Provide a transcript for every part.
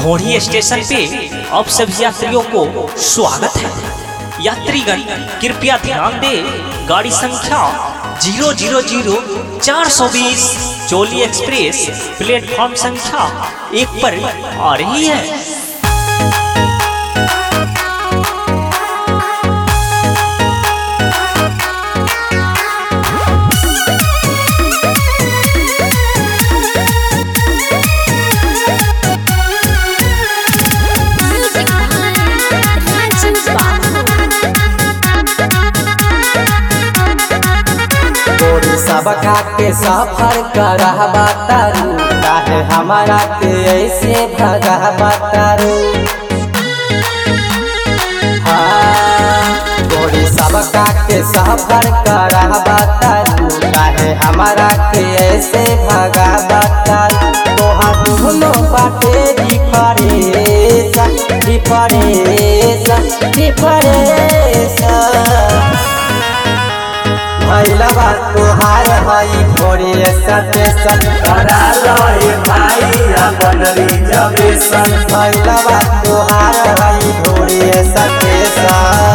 ढोढ़ी स्टेशन पे अब सभी यात्रियों को स्वागत है। यात्रीगण कृपया ध्यान दें, गाड़ी संख्या 000-420 चोली एक्सप्रेस प्लेटफॉर्म संख्या 1 पर आ रही है। सबका के सफर करहबा तारू, काहे हमारा के ऐसे भगहबा तारू। गोरी सबका के सफर करहबा तारू, काहे हमारा के ऐसे भगहबा तारू। तोहार दुनो बाटे डिफरेंस भैलवा तोहार हई घोड़ी स्टेशन करा लए भाई अपन रिजर्वेशन। भैलवा तोहार हई घोड़ी स्टेशन।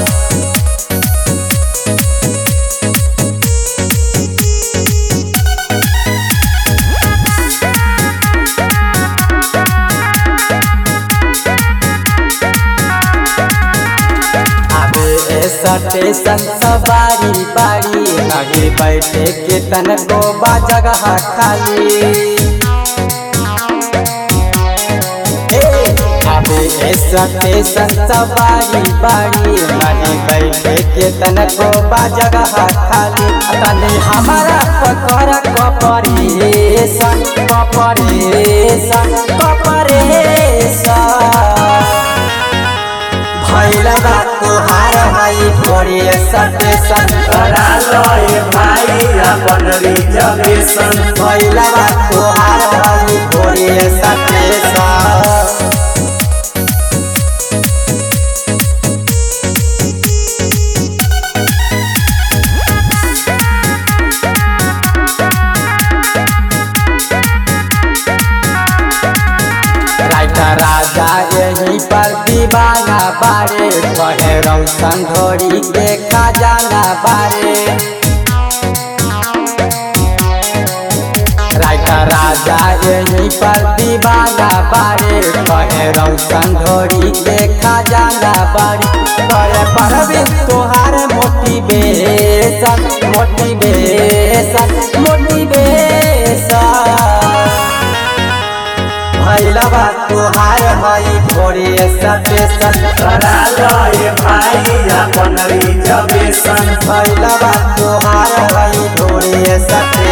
स्टेशन सवारी बारी नहीं बैठे के तनको बा जगह खाली। स्टेशन सवारी बारी नहीं बैठे के तनको बा जगह खाली। तनी हमारा पकड़ कपरेशन भैलवा तोहार हई घोड़ी स्टेशन करा लए भाई अपन रिजर्वेशन। भैलवा तोहार हई घोड़ी स्टेशन। राजा यही पर दीवाना बारे, कहे रौशन ढोरी के खजाना बारे। राजा यही पर दीवाना बारे, कहे रौशन ढोरी के खजाना बारे। करे परवीन तोहार मोटिवेशन भैलवा तोहार हई घोड़ी स्टेशन करा लए भाई अपन रिजर्वेशन। भैलवा तोहार हई घोड़ी स्टेशन।